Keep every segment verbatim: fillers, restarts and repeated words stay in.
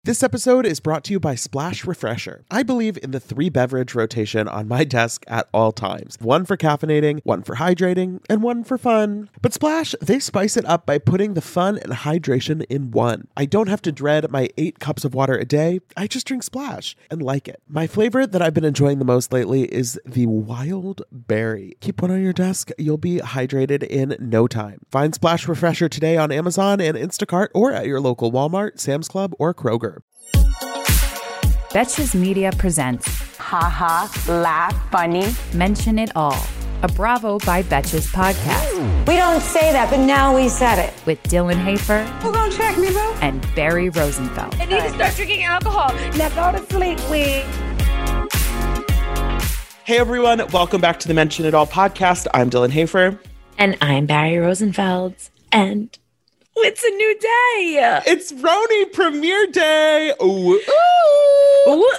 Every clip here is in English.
This episode is brought to you by Splash Refresher. I believe in the three beverage rotation on my desk at all times. One for caffeinating, one for hydrating, and one for fun. But Splash, they spice it up by putting the fun and hydration in one. I don't have to dread my eight cups of water a day. I just drink Splash and like it. My flavor that I've been enjoying the most lately is the Wild Berry. Keep one on your desk. You'll be hydrated in no time. Find Splash Refresher today on Amazon and Instacart or at your local Walmart, Sam's Club, or Kroger. Betches Media presents Ha ha, laugh, funny. Mention It All, a Bravo by Betches podcast. We don't say that, but now we said it. With Dylan Hafer. Who gonna check me, bro? And Barry Rosenfeld. I need to start drinking alcohol. Now go to sleep, we. Hey everyone, welcome back to the Mention It All podcast. I'm Dylan Hafer. And I'm Barry Rosenfeld. And it's a new day. It's Roni premiere day. Ooh. Ooh. Ooh.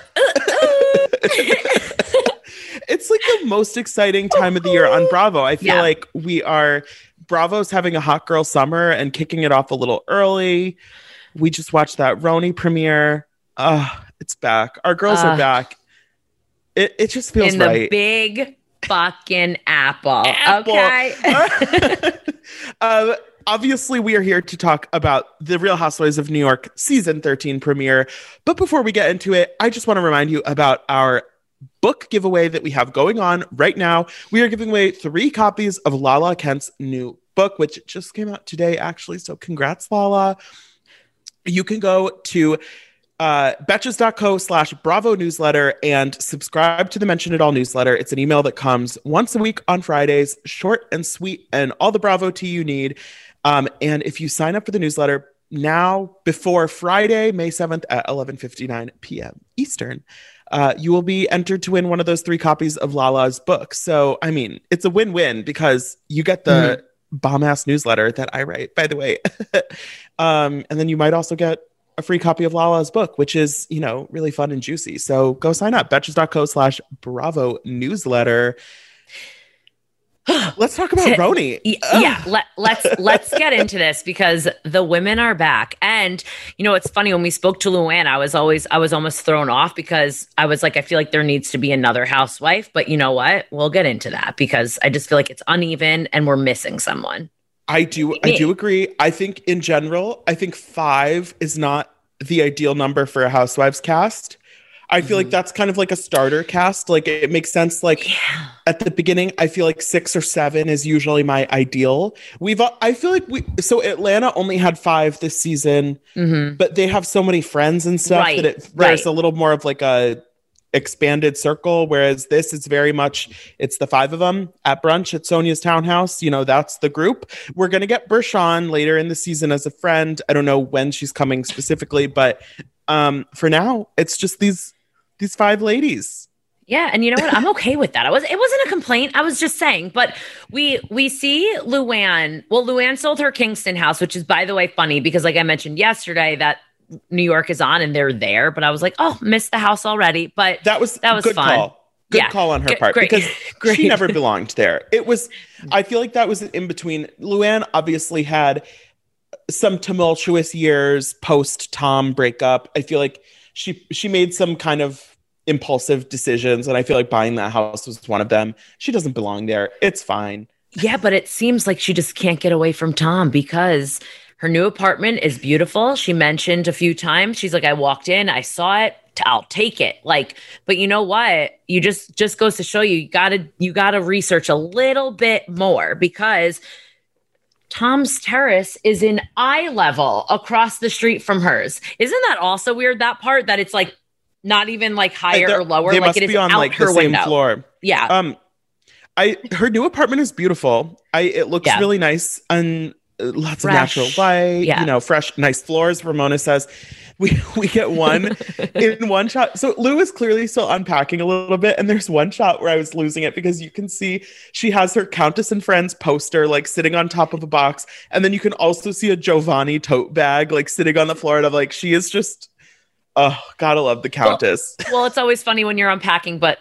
It's like the most exciting time of the year on Bravo. I feel yeah. like we are, Bravo's having a hot girl summer and kicking it off a little early. We just watched that Roni premiere. Uh, it's back. Our girls uh, are back. It it just feels in right. In the big fucking apple. apple. Okay. uh, Obviously, we are here to talk about the Real Housewives of New York season thirteen premiere. But before we get into it, I just want to remind you about our book giveaway that we have going on right now. We are giving away three copies of Lala Kent's new book, which just came out today, actually. So congrats, Lala. You can go to uh, betches.co slash Bravo newsletter and subscribe to the Mention It All newsletter. It's an email that comes once a week on Fridays, short and sweet, and all the Bravo tea you need. Um, and if you sign up for the newsletter now before Friday, May seventh at eleven fifty-nine p.m. Eastern, uh, you will be entered to win one of those three copies of Lala's book. So, I mean, it's a win-win because you get the mm-hmm. bomb-ass newsletter that I write, by the way. um, and then you might also get a free copy of Lala's book, which is, you know, really fun and juicy. So go sign up, betches.co slash Bravo newsletter. Let's talk about Roni. Yeah, let, let's let's get into this because the women are back. And you know, it's funny when we spoke to Luann, I was always I was almost thrown off because I was like, I feel like there needs to be another housewife. But you know what? We'll get into that because I just feel like it's uneven and we're missing someone. I do I do agree. I think in general, I think five is not the ideal number for a housewives cast. I feel mm-hmm. like that's kind of like a starter cast. Like it makes sense. Like yeah. at the beginning, I feel like six or seven is usually my ideal. We've, I feel like we, so Atlanta only had five this season, mm-hmm. but they have so many friends and stuff right. that it, right. there's a little more of like a expanded circle. Whereas this is very much, it's the five of them at brunch at Sonia's townhouse. You know, that's the group. We're going to get Bershan later in the season as a friend. I don't know when she's coming specifically, but um, for now, it's just these These five ladies. Yeah, and you know what? I'm okay with that. I was it wasn't a complaint. I was just saying. But we we see Luann. Well, Luann sold her Kingston house, which is, by the way, funny because like I mentioned yesterday that New York is on and they're there. But I was like, oh, missed the house already. But that was that was good fun. Call. Good yeah. call on her G- part great. because Great. she never belonged there. It was, I feel like that was in between. Luann obviously had some tumultuous years post Tom breakup. I feel like she she made some kind of impulsive decisions, and I feel like buying that house was one of them. She doesn't belong there. It's fine. Yeah, but it seems like she just can't get away from Tom because her new apartment is beautiful. She mentioned a few times, she's like, I walked in, I saw it, I'll take it. Like, but you know what? You just just goes to show you, you gotta you gotta research a little bit more because Tom's terrace is in eye level across the street from hers. Isn't that also weird? That part that it's like not even like higher or lower. They like must it is be on out like her the same window. floor. Yeah. Um, I her new apartment is beautiful. I it looks yeah. really nice and uh, lots fresh. of natural light. Yeah. You know, fresh, nice floors. Ramona says we we get one in one shot. So Lou is clearly still unpacking a little bit, and there's one shot where I was losing it because you can see she has her Countess and Friends poster like sitting on top of a box, and then you can also see a Giovanni tote bag like sitting on the floor. And I'm like, she is just. Oh, gotta love the Countess. Well, well, it's always funny when you're unpacking, but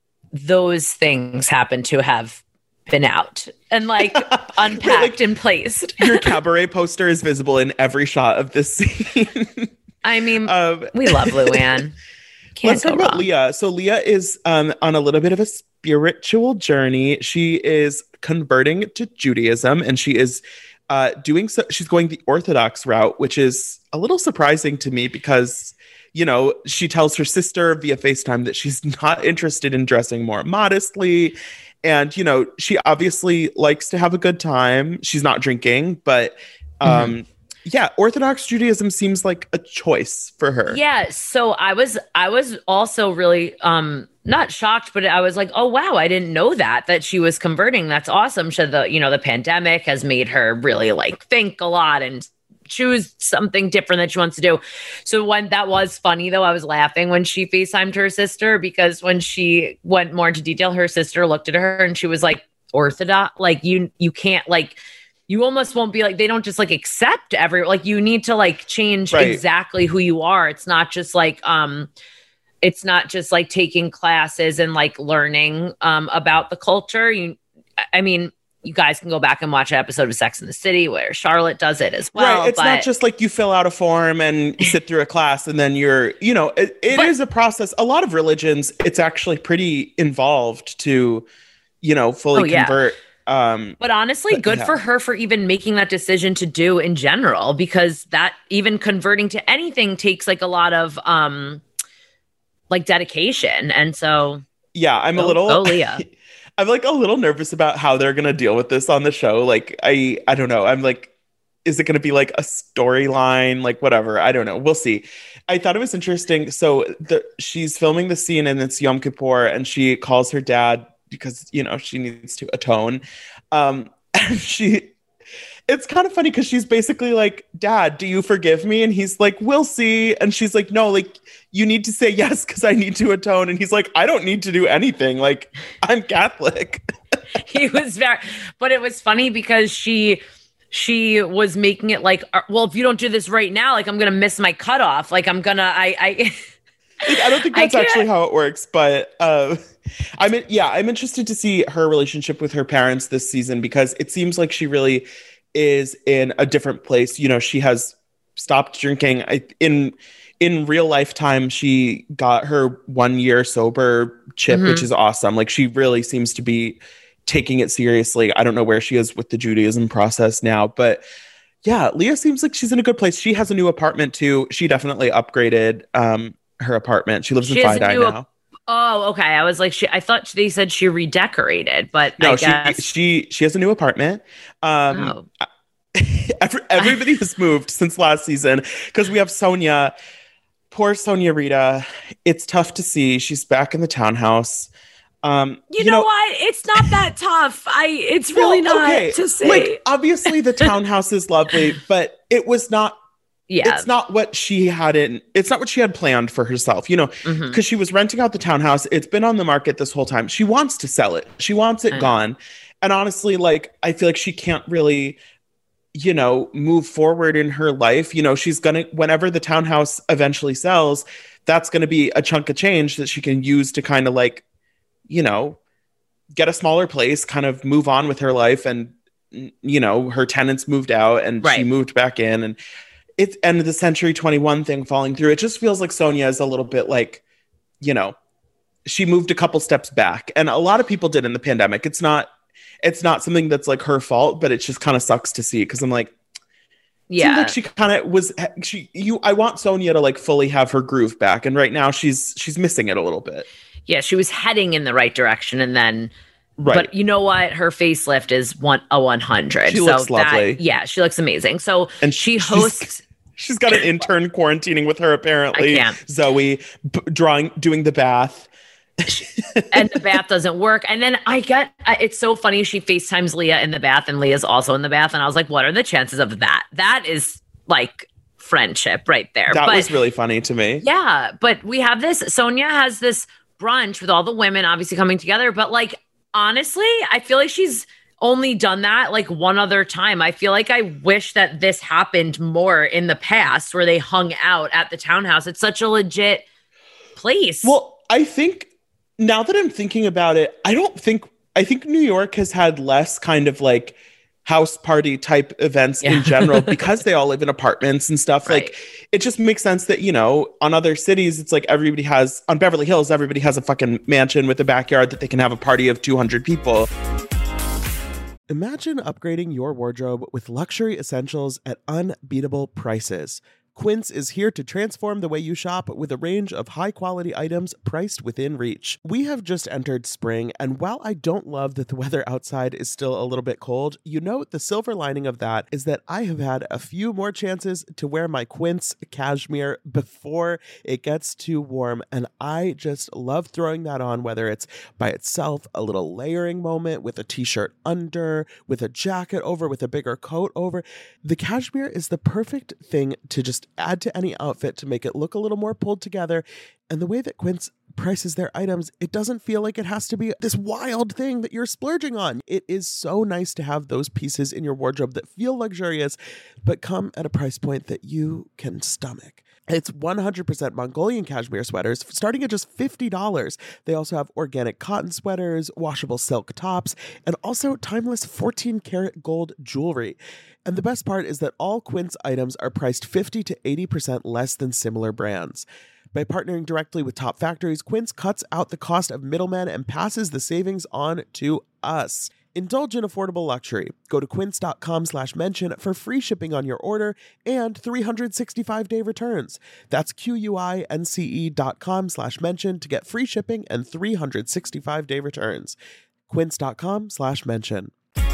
those things happen to have been out and like unpacked like, and placed. Your cabaret poster is visible in every shot of this scene. I mean, Um, we love Luann. Can't Let's go talk about wrong. Leah. So Leah is um, on a little bit of a spiritual journey. She is converting to Judaism, and she is uh, doing so. She's going the Orthodox route, which is a little surprising to me because, you know, she tells her sister via FaceTime that she's not interested in dressing more modestly. And, you know, she obviously likes to have a good time. She's not drinking, but um, mm-hmm. yeah, Orthodox Judaism seems like a choice for her. Yeah. So I was, I was also really um, not shocked, but I was like, oh, wow, I didn't know that, that she was converting. That's awesome. She, the, you know, the pandemic has made her really like think a lot and choose something different that she wants to do. So when that was funny though, I was laughing when she FaceTimed her sister, because when she went more into detail, her sister looked at her and she was like, Orthodox, like you, you can't like, you almost won't be like, they don't just like accept every, like you need to like change right. exactly who you are. It's not just like, um, it's not just like taking classes and like learning um, about the culture. You, I mean, you guys can go back and watch an episode of Sex and the City where Charlotte does it as well. Right. It's but, not just like you fill out a form and sit through a class and then you're, you know, it, it but, is a process. A lot of religions, it's actually pretty involved to, you know, fully oh, yeah. convert. Um, but honestly, but, good yeah. for her for even making that decision to do in general, because that even converting to anything takes like a lot of um, like dedication. And so, yeah, I'm go, a little, go Leah. I'm like a little nervous about how they're going to deal with this on the show. Like, I, I don't know. I'm like, is it going to be like a storyline? Like whatever. I don't know. We'll see. I thought it was interesting. So the, she's filming the scene and it's Yom Kippur and she calls her dad because, you know, she needs to atone. Um, and she, it's kind of funny because she's basically like, Dad, do you forgive me? And he's like, we'll see. And she's like, no, like, you need to say yes because I need to atone. And he's like, I don't need to do anything. Like, I'm Catholic. He was very, but it was funny because she, she was making it like, well, if you don't do this right now, like, I'm going to miss my cutoff. Like, I'm going to, I, I, like, I don't think that's actually how it works, but uh, I'm in, yeah, I'm interested to see her relationship with her parents this season because it seems like she really is in a different place. You know, she has stopped drinking. I, in in real lifetime, she got her one year sober chip, mm-hmm. which is awesome. Like she really seems to be taking it seriously. I don't know where she is with the Judaism process now, but yeah, Leah seems like she's in a good place. She has a new apartment too. She definitely upgraded um, her apartment. She lives she in Fidei now. Oh, okay. I was like, she, I thought they said she redecorated, but no, I guess she, she, she has a new apartment. Um, oh. every, everybody has moved since last season because we have Sonia, poor Sonia Rita. It's tough to see. She's back in the townhouse. Um, you, you know, know what? It's not that tough. I, it's really well, not okay. to say. Like, obviously the townhouse is lovely, but it was not Yeah. It's not what she had in, it's not what she had planned for herself, you know, because mm-hmm. she was renting out the townhouse. It's been on the market this whole time. She wants to sell it. She wants it gone. And honestly, like, I feel like she can't really, you know, move forward in her life. You know, she's going to, whenever the townhouse eventually sells, that's going to be a chunk of change that she can use to kind of like, you know, get a smaller place, kind of move on with her life. And, you know, her tenants moved out and right. she moved back in and, it's end of the century twenty-one thing falling through. It just feels like Sonia is a little bit like, you know, she moved a couple steps back. And a lot of people did in the pandemic. It's not, it's not something that's like her fault, but it just kind of sucks to see. Cause I'm like, yeah, seems like she kind of was, she, you, I want Sonia to like fully have her groove back. And right now she's, she's missing it a little bit. Yeah. She was heading in the right direction. And then, right. But you know what? Her facelift is one, a one hundred. She so looks lovely. That, yeah. She looks amazing. So and she hosts. She's got an intern quarantining with her, apparently. I can't. Zoe b- drawing, doing the bath. And the bath doesn't work. And then I get, it's so funny. She FaceTimes Leah in the bath and Leah's also in the bath. And I was like, what are the chances of that? That is like friendship right there. That but, was really funny to me. Yeah. But we have this, Sonia has this brunch with all the women obviously coming together. But like, honestly, I feel like she's only done that like one other time. I feel like I wish that this happened more in the past where they hung out at the townhouse. It's such a legit place. Well, I think now that I'm thinking about it, I don't think, I think New York has had less kind of like house party type events Yeah. in general because they all live in apartments and stuff. Right. Like, it just makes sense that, you know, on other cities, it's like everybody has, on Beverly Hills, everybody has a fucking mansion with a backyard that they can have a party of two hundred people. Imagine upgrading your wardrobe with luxury essentials at unbeatable prices. Quince is here to transform the way you shop with a range of high-quality items priced within reach. We have just entered spring, and while I don't love that the weather outside is still a little bit cold, you know the silver lining of that is that I have had a few more chances to wear my Quince cashmere before it gets too warm, and I just love throwing that on, whether it's by itself, a little layering moment with a t-shirt under, with a jacket over, with a bigger coat over. The cashmere is the perfect thing to just add to any outfit to make it look a little more pulled together. And the way that Quince prices their items, it doesn't feel like it has to be this wild thing that you're splurging on. It is so nice to have those pieces in your wardrobe that feel luxurious, but come at a price point that you can stomach. It's one hundred percent Mongolian cashmere sweaters starting at just fifty dollars. They also have organic cotton sweaters, washable silk tops, and also timeless fourteen karat gold jewelry. And the best part is that all Quince items are priced fifty to eighty percent less than similar brands. By partnering directly with top factories, Quince cuts out the cost of middlemen and passes the savings on to us. Indulge in affordable luxury. Go to quince.com slash mention for free shipping on your order and three hundred sixty-five day returns. That's Q-U-I-N-C-E dot com slash mention to get free shipping and three hundred sixty-five day returns. Quince.com slash mention.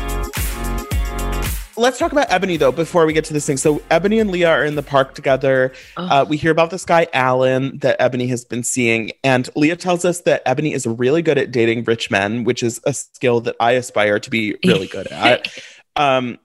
Let's talk about Ebony, though, before we get to this thing. So Ebony and Leah are in the park together. Oh. Uh, we hear about this guy, Alan, that Ebony has been seeing. And Leah tells us that Ebony is really good at dating rich men, which is a skill that I aspire to be really good at. Um,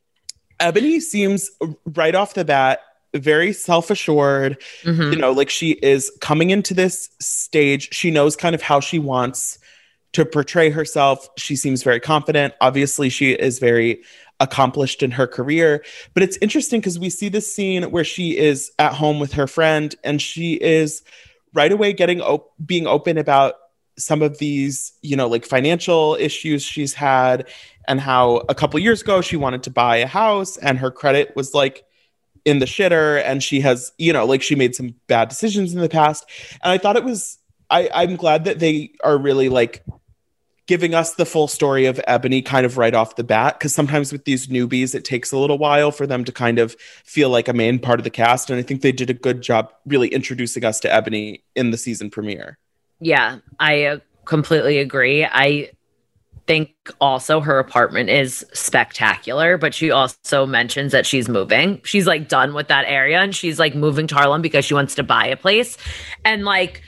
Ebony seems right off the bat very self-assured. Mhm. You know, like she is coming into this stage. She knows kind of how she wants to portray herself. She seems very confident. Obviously, she is very accomplished in her career. But it's interesting because we see this scene where she is at home with her friend and she is right away getting op- being open about some of these, you know, like financial issues she's had and how a couple years ago she wanted to buy a house and her credit was like in the shitter and she has, you know, like she made some bad decisions in the past. And I thought it was, I, I'm glad that they are really like giving us the full story of Ebony kind of right off the bat, because sometimes with these newbies, it takes a little while for them to kind of feel like a main part of the cast. And I think they did a good job really introducing us to Ebony in the season premiere. Yeah, I uh, completely agree. I think also her apartment is spectacular, but she also mentions that she's moving. She's like done with that area and she's like moving to Harlem because she wants to buy a place. And like,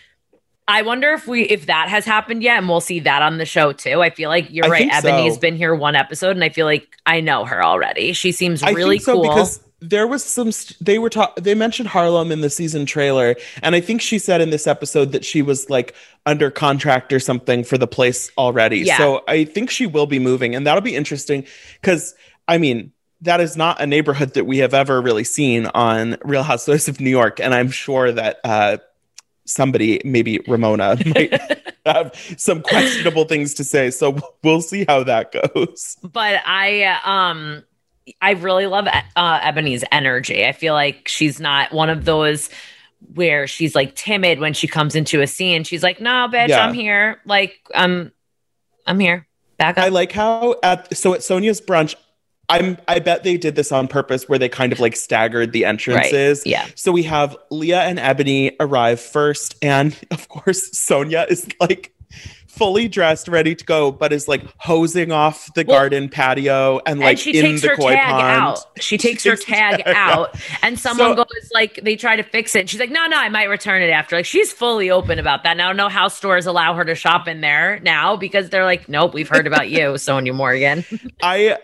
I wonder if we if that has happened yet, and we'll see that on the show too. I feel like you're I right. think Ebony's so. been here one episode, and I feel like I know her already. She seems I really think so cool. because there was some st- they were ta- they mentioned Harlem in the season trailer, and I think she said in this episode that she was like under contract or something for the place already. Yeah. So I think she will be moving, and that'll be interesting because I mean that is not a neighborhood that we have ever really seen on Real Housewives of New York, and I'm sure that uh, somebody, maybe Ramona, might have some questionable things to say. So we'll see how that goes. But I um I really love uh, Ebony's energy. I feel like she's not one of those where she's like timid when she comes into a scene. She's like, "No, bitch, Yeah. I'm here. Like, I'm I'm here. Back up." I like how at so at Sonia's brunch, I'm I bet they did this on purpose where they kind of like staggered the entrances. Right, yeah. So we have Leah and Ebony arrive first, and of course Sonia is like fully dressed, ready to go, but is like hosing off the Well, garden patio and like and she in takes the her koi tag pond. out. She takes her takes the tag tag out, out. and someone So- goes like, they try to fix it. And she's like, "No, no, I might return it after." Like, she's fully open about that. Now, no house stores allow her to shop in there now because they're like, "Nope, we've heard about you, Sonia Morgan." I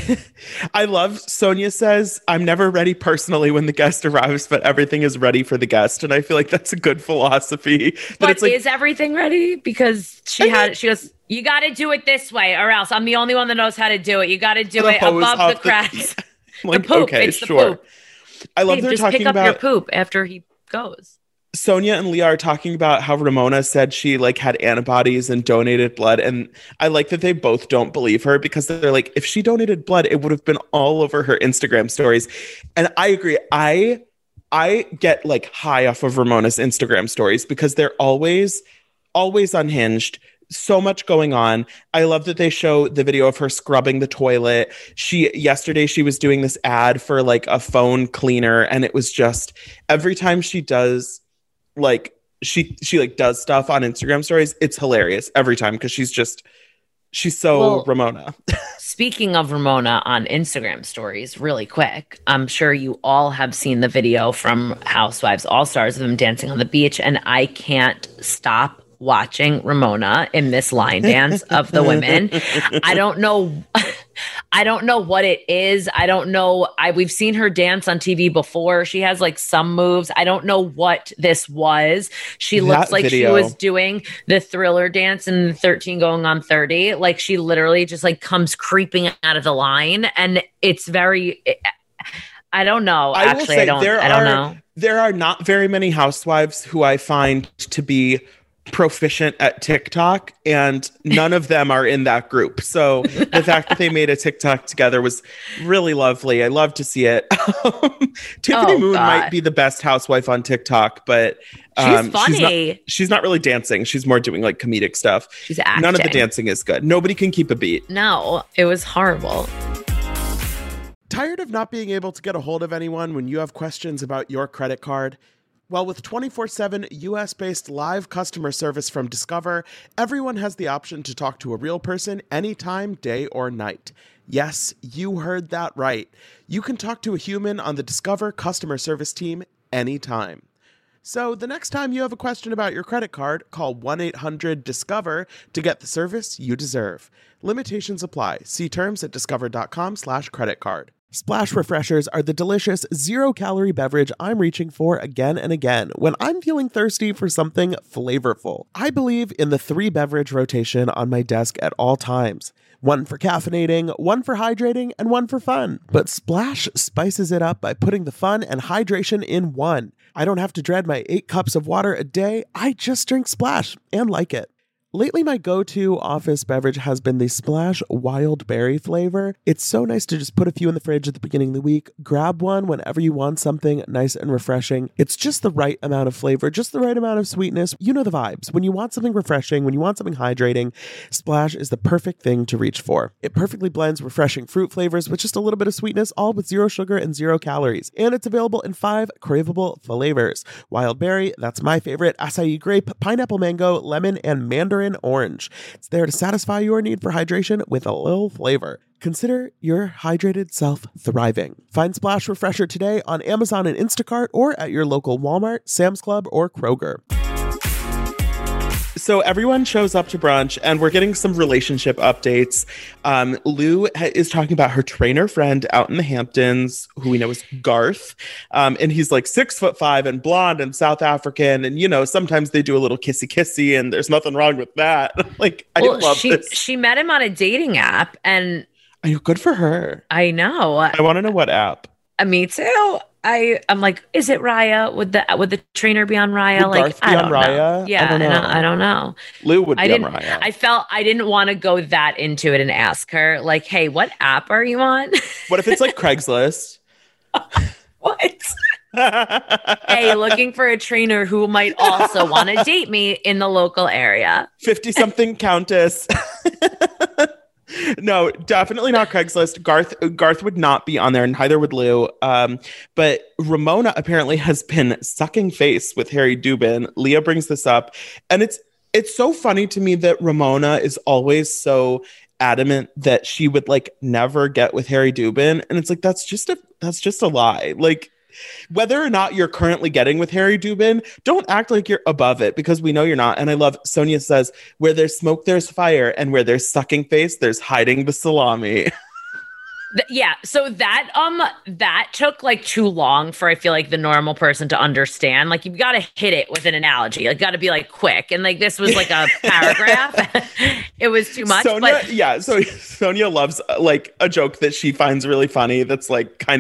I love Sonia says, "I'm never ready personally when the guest arrives, but everything is ready for the guest." And I feel like that's a good philosophy. That But it's like, is everything ready? Because she had, she goes, "You got to do it this way, or else I'm the only one that knows how to do it. You got to do the it hose above off the cracks." I'm like, the poop. okay, it's the sure. poop. I love Babe, they're just talking pick up about your poop after he goes. Sonia and Leah are talking about how Ramona said she like had antibodies and donated blood. And I like that they both don't believe her because they're like, if she donated blood, it would have been all over her Instagram stories. And I agree. I I get like high off of Ramona's Instagram stories because they're always, always unhinged. So much going on. I love that they show the video of her scrubbing the toilet. She yesterday she was doing this ad for like a phone cleaner, and it was just every time she does like she she like does stuff on Instagram stories, it's hilarious every time because she's just she's so well, Ramona. Speaking of Ramona on Instagram stories, really quick, I'm sure you all have seen the video from Housewives All Stars of them dancing on the beach, and I can't stop watching Ramona in this line dance of the women. I don't know. I don't know what it is. I don't know. I we've seen her dance on T V before. She has like some moves. I don't know what this was. She that looks like video. She was doing the Thriller dance in thirteen going on thirty. Like she literally just like comes creeping out of the line, and it's very. I don't know. I Actually, will say I don't. There I don't are, know. There are not very many housewives who I find to be proficient at TikTok, and none of them are in that group. So the fact that they made a TikTok together was really lovely. I love to see it. Tiffany oh, Moon God. might be the best housewife on TikTok, but um, she's funny. She's not, she's not really dancing. She's more doing like comedic stuff. She's acting. None of the dancing is good. Nobody can keep a beat. No, it was horrible. Tired of not being able to get a hold of anyone when you have questions about your credit card? Well, with twenty-four seven U S-based live customer service from Discover, everyone has the option to talk to a real person anytime, day or night. Yes, you heard that right. You can talk to a human on the Discover customer service team anytime. So the next time you have a question about your credit card, call one eight hundred discover to get the service you deserve. Limitations apply. See terms at discover.com slash credit card. Splash Refreshers are the delicious zero-calorie beverage I'm reaching for again and again when I'm feeling thirsty for something flavorful. I believe in the three-beverage rotation on my desk at all times. One for caffeinating, one for hydrating, and one for fun. But Splash spices it up by putting the fun and hydration in one. I don't have to dread my eight cups of water a day. I just drink Splash and like it. Lately, my go-to office beverage has been the Splash Wild Berry flavor. It's so nice to just put a few in the fridge at the beginning of the week, grab one whenever you want something nice and refreshing. It's just the right amount of flavor, just the right amount of sweetness. You know the vibes. When you want something refreshing, when you want something hydrating, Splash is the perfect thing to reach for. It perfectly blends refreshing fruit flavors with just a little bit of sweetness, all with zero sugar and zero calories. And it's available in five craveable flavors. Wild Berry, that's my favorite, acai grape, pineapple mango, lemon, and mandarin orange. It's there to satisfy your need for hydration with a little flavor. Consider your hydrated self thriving. Find Splash Refresher today on Amazon and Instacart or at your local Walmart, Sam's Club, or Kroger. So everyone shows up to brunch and we're getting some relationship updates. Um, Lou ha- is talking about her trainer friend out in the Hamptons, who we know is Garth. Um, and he's like six foot five and blonde and South African. And, you know, sometimes they do a little kissy kissy and there's nothing wrong with that. Like, I well, love she, this. She met him on a dating app and I know, good for her. I know. I want to know what app. Uh, me too. I I'm like, is it Raya? Would the would the trainer be on Raya? Would like Garth be I don't on know. Raya? Yeah, I don't know. I don't, I don't know. Lou would be I didn't, on Raya. I felt I didn't want to go that into it and ask her like, hey, what app are you on? What if it's like Craigslist? What? Hey, looking for a trainer who might also want to date me in the local area. fifty-something countess. No, definitely not Craigslist. Garth Garth would not be on there, and neither would Lou. Um, but Ramona apparently has been sucking face with Harry Dubin. Leah brings this up, and it's it's so funny to me that Ramona is always so adamant that she would like never get with Harry Dubin, and it's like that's just a that's just a lie. Like, whether or not you're currently getting with Harry Dubin, don't act like you're above it because we know you're not. And I love Sonia says, where there's smoke, there's fire. And where there's sucking face, there's hiding the salami. Yeah. So that, um, that took like too long for, I feel like, the normal person to understand. Like, you've got to hit it with an analogy. Like, got to be like quick. And like, this was like a paragraph. It was too much. Sonia, but yeah. So Sonia loves uh, like a joke that she finds really funny. That's like kind of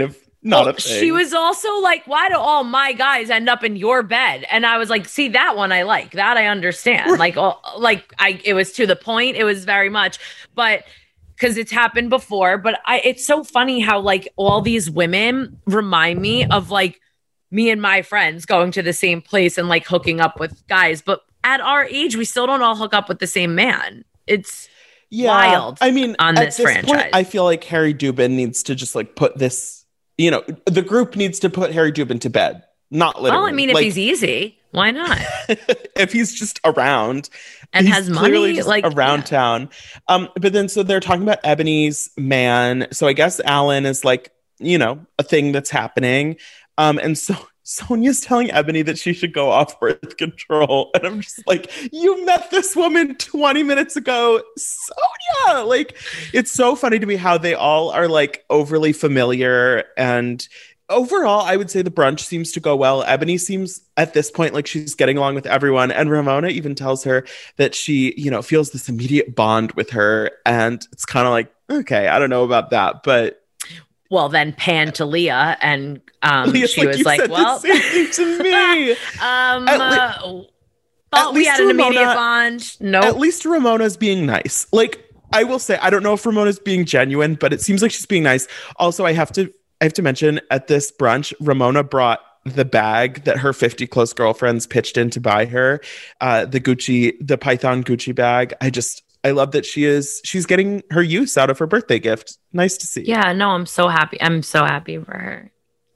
Not well, a thing. She was also like, why do all my guys end up in your bed? And I was like, see, that one I like. That I understand. Like, oh, like I, it was to the point. It was very much, but because it's happened before. But I, it's so funny how like all these women remind me of like me and my friends going to the same place and like hooking up with guys. But at our age, we still don't all hook up with the same man. It's yeah, wild. I mean, on at this, this franchise, point, I feel like Harry Dubin needs to just like put this. You know, the group needs to put Harry Dubin to bed. Not literally. Well, I mean, if like, he's easy, why not? if he's just around and he's has clearly money, just like around yeah. town. Um, but then so they're talking about Ebony's man. So I guess Alan is like, you know, a thing that's happening. Um, and so Sonya's telling Ebony that she should go off birth control. And I'm just like, you met this woman twenty minutes ago, Sonia. Like, it's so funny to me how they all are like overly familiar. And overall, I would say the brunch seems to go well. Ebony seems at this point like she's getting along with everyone. And Ramona even tells her that she, you know, feels this immediate bond with her. And it's kind of like, okay, I don't know about that, but well, then pan to Leah, and um, Leah's she like, was you like, said "Well, the same thing to me." um, At le- uh, thought we had an Ramona, immediate bond." No, At least Ramona's being nice. Like, I will say, I don't know if Ramona's being genuine, but it seems like she's being nice. Also, I have to, I have to mention at this brunch, Ramona brought the bag that her fifty close girlfriends pitched in to buy her, uh, the Gucci, the Python Gucci bag. I just. I love that she is, she's getting her use out of her birthday gift. Nice to see. Yeah, no, I'm so happy. I'm so happy for her.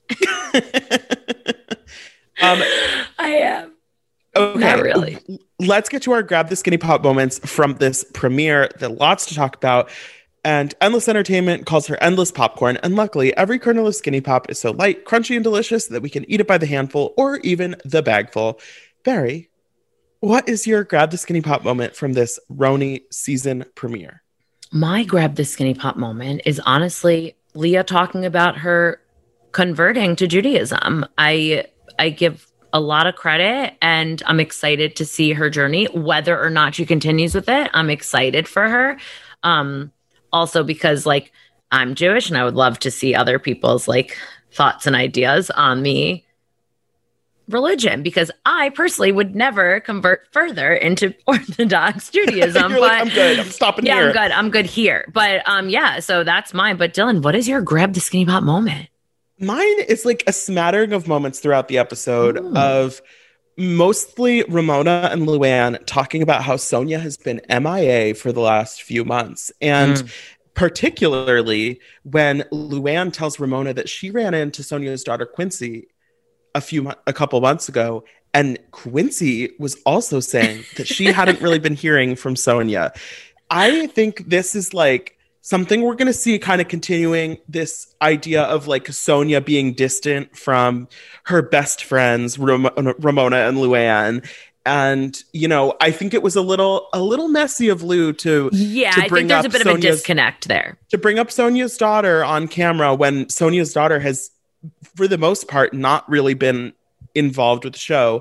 um, I am. Okay. Not really. Let's get to our grab the skinny pop moments from this premiere. There are lots to talk about. And Endless Entertainment calls her endless popcorn. And luckily, every kernel of skinny pop is so light, crunchy, and delicious that we can eat it by the handful or even the bagful. Barry, what is your grab the skinny pop moment from this Roni season premiere? My grab the skinny pop moment is honestly Leah talking about her converting to Judaism. I I give a lot of credit and I'm excited to see her journey, whether or not she continues with it. I'm excited for her. Um, also because like I'm Jewish and I would love to see other people's like thoughts and ideas on me. Religion, because I personally would never convert further into Orthodox Judaism. You're but like, I'm good. I'm stopping yeah, here. I'm good. I'm good here. But um, yeah, so that's mine. But Dylan, what is your grab the skinny pop moment? Mine is like a smattering of moments throughout the episode Ooh. of mostly Ramona and Luann talking about how Sonia has been M I A for the last few months. And mm. particularly when Luann tells Ramona that she ran into Sonia's daughter Quincy a few a couple months ago, and Quincy was also saying that she hadn't really been hearing from Sonia. I think this is like something we're going to see kind of continuing, this idea of like Sonia being distant from her best friends, Ram- Ramona and Luann. And, you know, I think it was a little a little messy of Lou to Yeah, to I bring think there's up a bit Sonia's, of a disconnect there. To bring up Sonia's daughter on camera when Sonia's daughter has, for the most part, not really been involved with the show.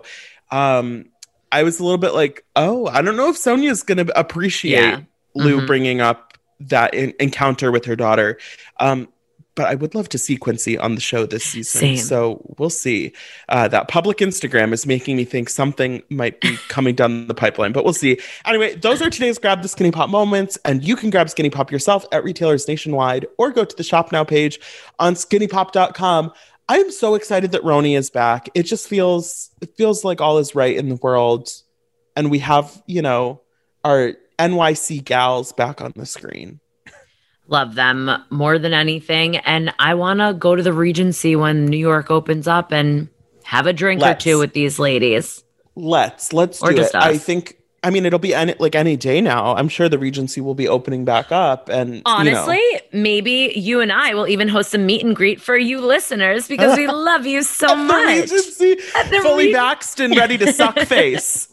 Um, I was a little bit like, oh, I don't know if Sonia's going to appreciate yeah. Lou mm-hmm. bringing up that in- encounter with her daughter. Um, but I would love to see Quincy on the show this season. Same. So we'll see. Uh, that public Instagram is making me think something might be coming down the pipeline, but we'll see. Anyway, those are today's Grab the Skinny Pop moments, and you can grab Skinny Pop yourself at retailers nationwide or go to the Shop Now page on skinny pop dot com. I am so excited that Roni is back. It just feels, it feels like all is right in the world. And we have, you know, our N Y C gals back on the screen. Love them more than anything. And I want to go to the Regency when New York opens up and have a drink Let's. or two with these ladies. Let's, let's or do just it. Us. I think, I mean, it'll be any, like any day now. I'm sure the Regency will be opening back up. And honestly, you know. maybe you and I will even host a meet and greet for you listeners because we love you so At much. The Regency, At the fully Reg- vaxxed and ready to suck face.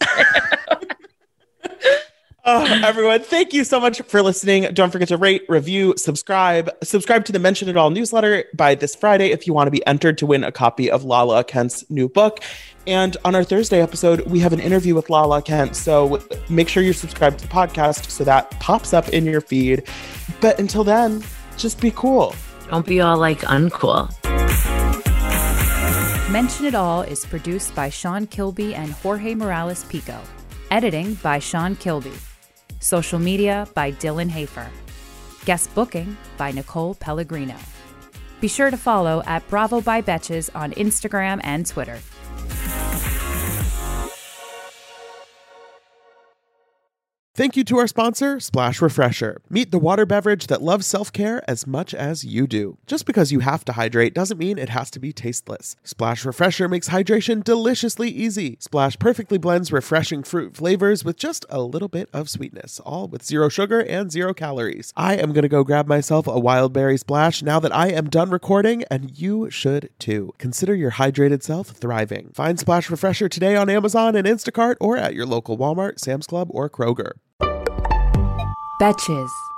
Oh, everyone, thank you so much for listening. Don't forget to rate, review, subscribe. Subscribe to the Mention It All newsletter by this Friday if you want to be entered to win a copy of Lala Kent's new book. And on our Thursday episode, we have an interview with Lala Kent. So make sure you're subscribed to the podcast so that pops up in your feed. But until then, just be cool. Don't be all like uncool. Mention It All is produced by Sean Kilby and Jorge Morales Pico. Editing by Sean Kilby. Social media by Dylan Hafer. Guest booking by Nicole Pellegrino. Be sure to follow at Bravo by Betches on Instagram and Twitter. Thank you to our sponsor, Splash Refresher. Meet the water beverage that loves self-care as much as you do. Just because you have to hydrate doesn't mean it has to be tasteless. Splash Refresher makes hydration deliciously easy. Splash perfectly blends refreshing fruit flavors with just a little bit of sweetness, all with zero sugar and zero calories. I am going to go grab myself a wild berry splash now that I am done recording, and you should too. Consider your hydrated self thriving. Find Splash Refresher today on Amazon and Instacart or at your local Walmart, Sam's Club, or Kroger. Betches.